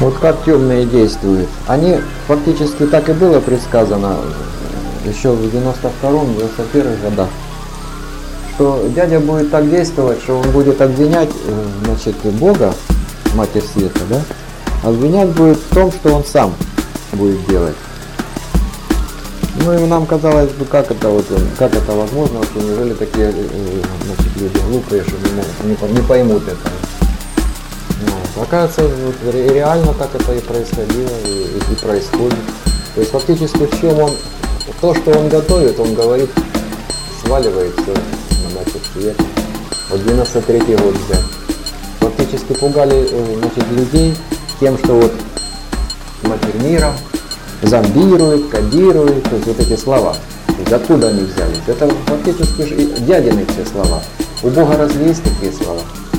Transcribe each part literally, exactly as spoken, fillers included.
Вот как темные действуют. Они фактически так и было предсказано еще в девяносто втором девяносто первом годах, что дядя будет так действовать, что он будет обвинять, значит, Бога, Матерь Света, да? Обвинять будет в том, что он сам будет делать. Ну и нам казалось бы, как это вот, как это возможно, вообще, неужели такие, значит, люди глупые, что не, не поймут это. Ну, оказывается, вот, реально так это и происходило, и, и происходит. То есть фактически в чем он, то, что он готовит, он говорит, сваливает все на Матерь Света. Вот девяносто третий год взять. Фактически пугали, значит, людей тем, что вот Матерь Мира зомбирует, кодирует, то есть вот эти слова. То есть откуда они взялись? Это фактически же дядины все слова. У Бога разве есть такие слова?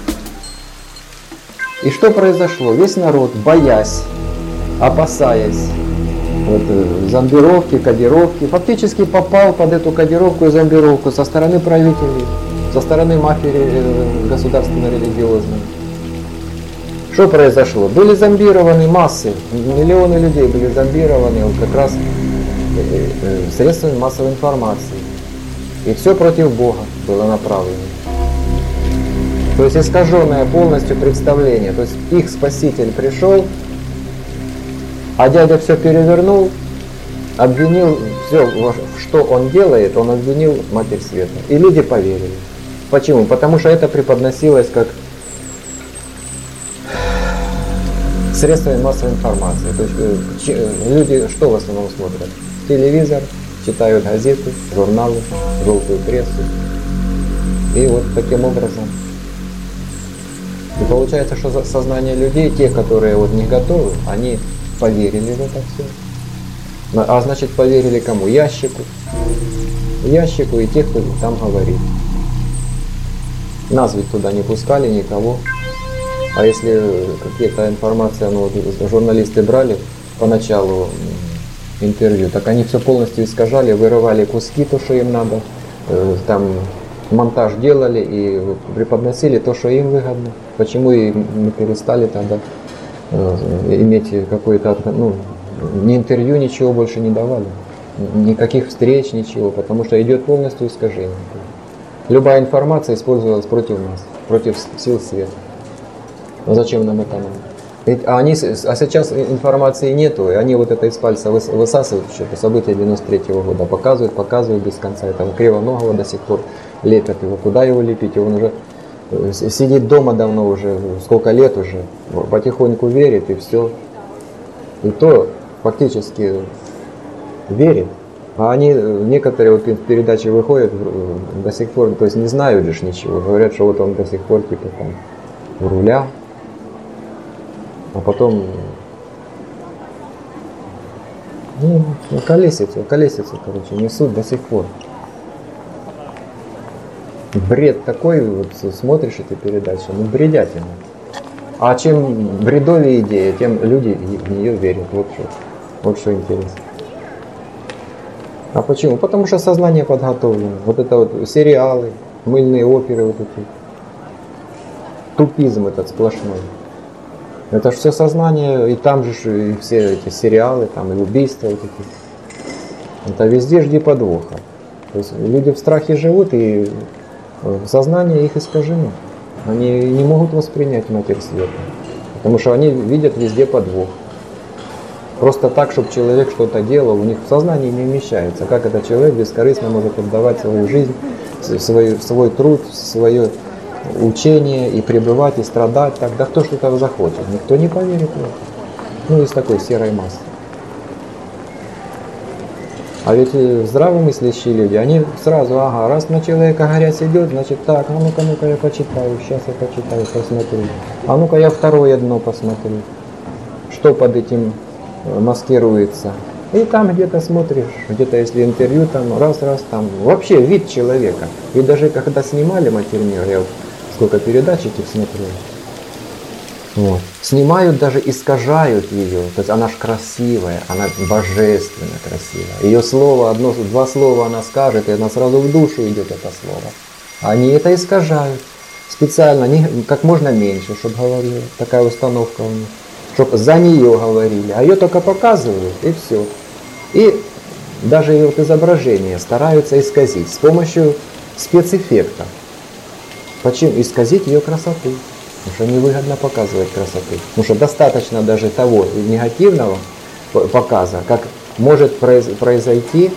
И что произошло? Весь народ, боясь, опасаясь вот, зомбировки, кодировки, фактически попал под эту кодировку и зомбировку со стороны правителей, со стороны мафии государственно-религиозной. Что произошло? Были зомбированы массы, миллионы людей были зомбированы вот как раз средствами массовой информации. И все против Бога было направлено. То есть искаженное полностью представление. То есть их Спаситель пришел, а дядя все перевернул, обвинил все, что он делает, он обвинил Матерь Света. И люди поверили. Почему? Потому что это преподносилось как средствами массовой информации. То есть люди что в основном смотрят? Телевизор, читают газеты, журналы, желтую прессу. И вот таким образом. И получается, что сознание людей, те, которые вот не готовы, они поверили в это все. А значит, поверили кому? Ящику. Ящику и тех, кто там говорит. Нас ведь туда не пускали никого. А если какие-то информация, ну, вот, журналисты брали поначалу интервью, так они все полностью искажали, вырывали куски, то, что им надо, там монтаж делали и преподносили то, что им выгодно. Почему и мы перестали тогда иметь какое-то, ну, ни интервью, ничего больше не давали, никаких встреч, ничего, потому что идет полностью искажение. Любая информация использовалась против нас, против сил света. Но зачем нам это надо? А, они, а сейчас информации нету, и они вот это из пальца высасывают что-то, события девяносто третьего года, показывают, показывают без конца, этого Кривоногого до сих пор лепят его. Куда его лепить? Он уже сидит дома давно уже, сколько лет уже, потихоньку верит и все. И то фактически верит. А они, некоторые вот передачи выходят до сих пор, то есть не знают же ничего, говорят, что вот он до сих пор типа там у руля. А потом, ну, колесицу, колесицу, короче, несут до сих пор. Бред такой, вот смотришь эти передачи, ну, бредятина. А чем бредовее идея, тем люди в нее верят. Вот что, вот что интересно. А почему? Потому что сознание подготовлено. Вот это вот сериалы, мыльные оперы вот эти. Тупизм этот сплошной. Это же все сознание, и там же и все эти сериалы, там и убийства вот эти. Это везде жди подвоха. То есть люди в страхе живут, и сознание их искажено. Они не могут воспринять Матерь Света, потому что они видят везде подвох. Просто так, чтобы человек что-то делал, у них в сознании не вмещается. Как этот человек бескорыстно может отдавать свою жизнь, свой, свой труд, свое учение и пребывать, и страдать, тогда кто что-то захочет. Никто не поверит в это. Ну, из такой серой массы. А ведь здравомыслящие люди, они сразу, ага, раз на человека грязь идет, значит так, а ну-ка, ну-ка я почитаю, сейчас я почитаю, посмотрю. А ну-ка я второе дно посмотрю. Что под этим маскируется. И там где-то смотришь, где-то если интервью, там раз-раз, там вообще вид человека. И даже когда снимали Матерь Мира, я вот сколько передач этих смотрел, вот, снимают, даже искажают ее. То есть она ж красивая, она божественно красивая. Ее слово, одно, два слова она скажет, и она сразу в душу идет, это слово. Они это искажают специально, не, как можно меньше, чтобы говорили. Такая установка у них. чтобы за нее говорили, а ее только показывают, и все. И даже ее вот изображение стараются исказить с помощью спецэффекта. Почему? Исказить ее красоту. Потому что невыгодно показывать красоту. Потому что достаточно даже того негативного показа, как может произойти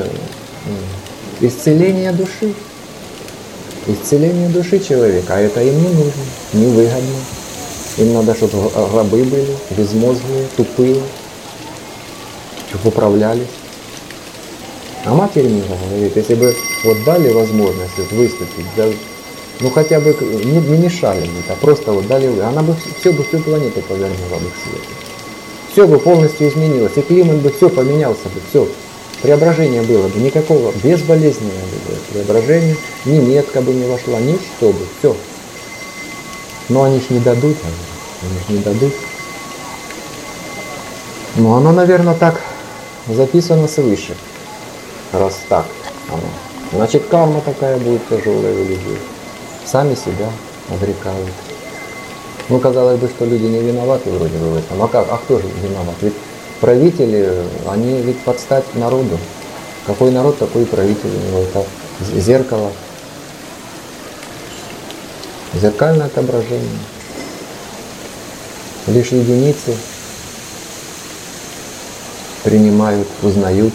исцеление души. Исцеление души человека. А это им не нужно, невыгодно. Им надо, чтобы рабы были, безмозглые, тупые, чтобы управлялись. А Матерь мира говорит, если бы вот дали возможность вот выступить, да, ну хотя бы не, не мешали бы, а просто вот дали вы, она бы все бы всю планету повернула бы к свету. Все бы полностью изменилось, и климат бы все поменялся бы, все. Преображение было бы, никакого, безболезненного бы было преображение, ни метка бы не вошла, ничто бы, все. Но они ж не дадут, они ж не дадут. Ну оно, наверное, так записано свыше. Раз так оно. Значит, карма такая будет тяжелая у людей. Сами себя обрекают. Ну, казалось бы, что люди не виноваты вроде бы в этом. А как? А кто же виноват? Ведь правители, они ведь под стать народу. Какой народ, такой и правитель у него. Это зеркало. Зеркальное отображение. Лишь единицы принимают, узнают.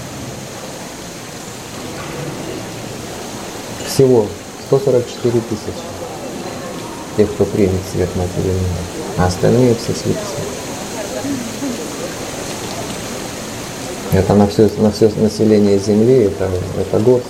Всего сто сорок четыре тысячи тех, кто примет свет Матери мира, а остальные все слепцы. Это на все, на все население Земли, это, это горстка.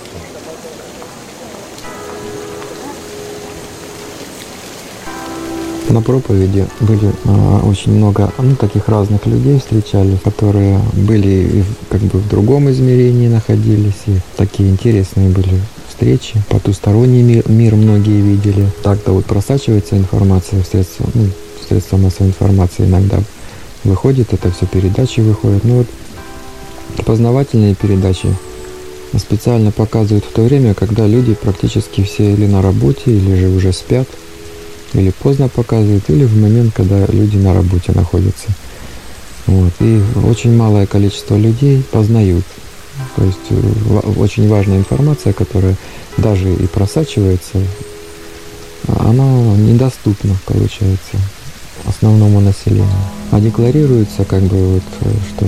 На проповеди были а, очень много, ну, таких разных людей встречали, которые были и в, как бы в другом измерении находились, и такие интересные были встречи. Потусторонний мир, мир многие видели. Так-то вот просачивается информация в средства, ну, в средства массовой информации иногда выходит, это все передачи выходят. Ну вот познавательные передачи специально показывают в то время, когда люди практически все или на работе, или же уже спят, или поздно показывают, или в момент, когда люди на работе находятся. Вот. И очень малое количество людей познают. То есть очень важная информация, которая даже и просачивается, она недоступна, получается, основному населению. А декларируется, как бы, вот, что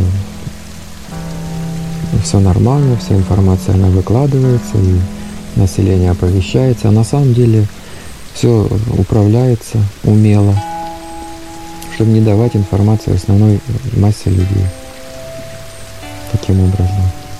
все нормально, вся информация, она выкладывается, и население оповещается. А на самом деле все управляется умело, чтобы не давать информацию основной массе людей. Таким образом.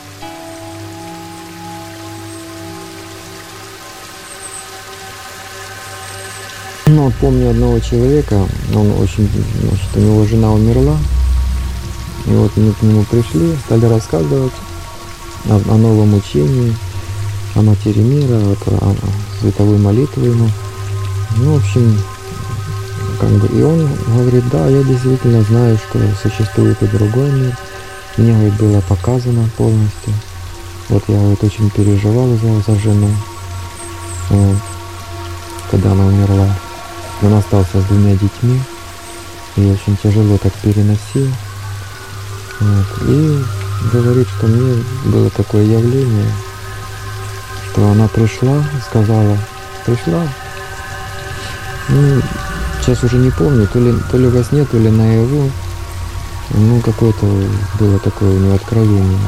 Ну, вот помню одного человека, он очень, значит, у него жена умерла, и вот мы к нему пришли, стали рассказывать о, о новом учении, о Матери мира, вот, о, о световой молитве ему. Ну, в общем, как бы, и он говорит, да, я действительно знаю, что существует и другой мир. Мне, говорит, было показано полностью. Вот я, говорит, очень переживал за, за жену, вот, когда она умерла. Он остался с двумя детьми и очень тяжело так переносил. Вот. И говорит, что мне было такое явление, что она пришла, сказала, пришла, ну, сейчас уже не помню, то ли, то ли во сне, то ли наяву, ну, какое-то было такое у нее откровение.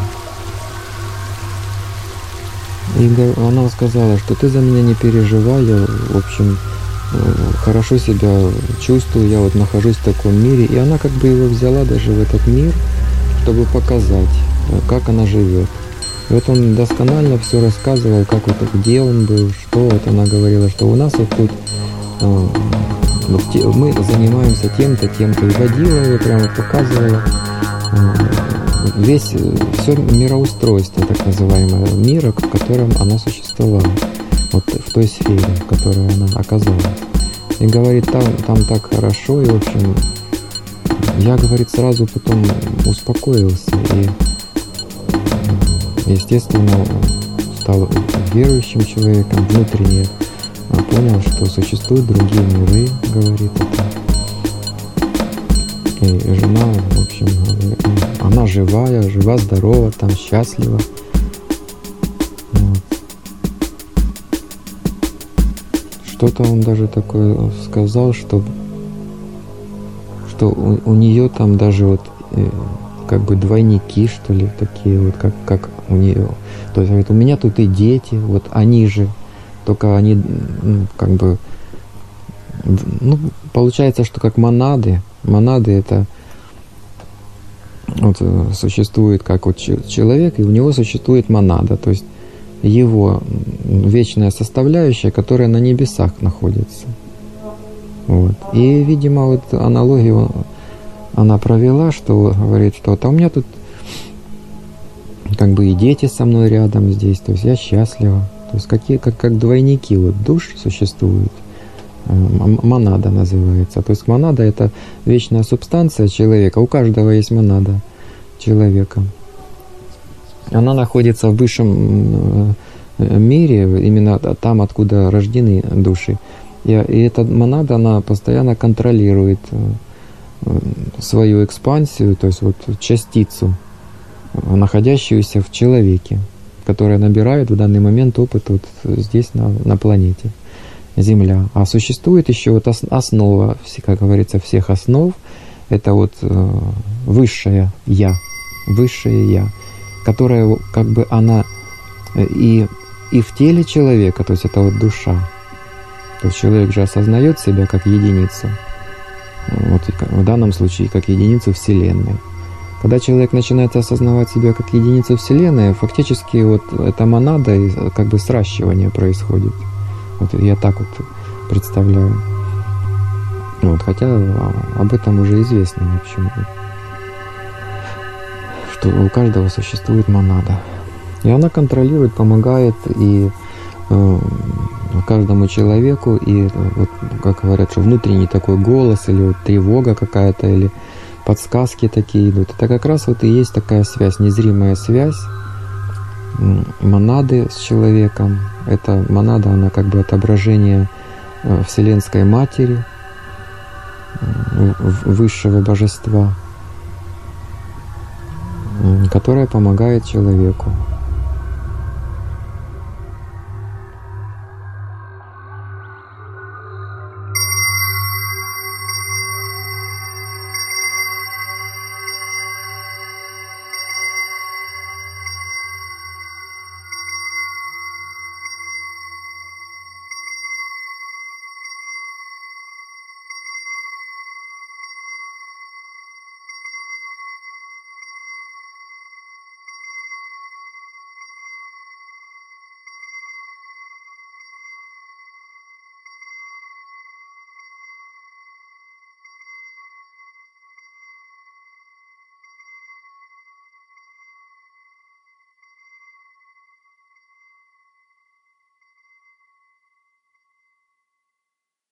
И она сказала, что ты за меня не переживай, я, в общем, хорошо себя чувствую, я вот нахожусь в таком мире. И она как бы его взяла даже в этот мир, чтобы показать, как она живет. И вот он досконально все рассказывал, как вот, где он был, что вот она говорила, что у нас вот тут вот, мы занимаемся тем-то, тем-то, и водила его, прямо показывала весь, все мироустройство, так называемого мира, в котором она существовала. Вот в той сфере, в которой она оказалась. И говорит, там, там так хорошо, и, в общем, я, говорит, сразу потом успокоился и, естественно, стал верующим человеком, внутренне понял, что существуют другие миры, говорит это. И жена, в общем, она живая, жива, здорова, там счастлива. Вот. Что-то он даже такое сказал, что, что у, у нее там даже вот э, как бы двойники, что ли, такие вот, как, как у нее. То есть, говорит, у меня тут и дети, вот они же, только они, ну, как бы, ну, получается, что как монады. Монады это вот, существует как вот человек, и у него существует монада, то есть его вечная составляющая, которая на небесах находится. Вот. И, видимо, вот аналогию она провела, что говорит, что а у меня тут как бы и дети со мной рядом здесь, то есть я счастлива. То есть какие, как, как двойники вот душ существуют. Монада называется. То есть монада — это вечная субстанция человека. У каждого есть монада человека. Она находится в высшем мире, именно там, откуда рождены души. И, и эта монада, она постоянно контролирует свою экспансию, то есть вот частицу, находящуюся в человеке, которая набирает в данный момент опыт вот здесь, на, на планете Земля. А существует еще вот основа, как говорится, всех основ, это вот э, высшее Я, высшее Я, которая как бы она и, и в теле человека, то есть это вот душа. То есть человек же осознает себя как единицу, вот в данном случае как единицу Вселенной. Когда человек начинает осознавать себя как единицу Вселенной, фактически вот эта монада, как бы сращивание происходит. Вот я так вот представляю. Вот, хотя об этом уже известно, в общем, что у каждого существует монада. И она контролирует, помогает и э, каждому человеку, и вот, как говорят, что внутренний такой голос, или вот тревога какая-то, или подсказки такие идут. Это как раз вот и есть такая связь, незримая связь монады с человеком. Эта монада, она как бы отображение Вселенской Матери, высшего божества, которая помогает человеку.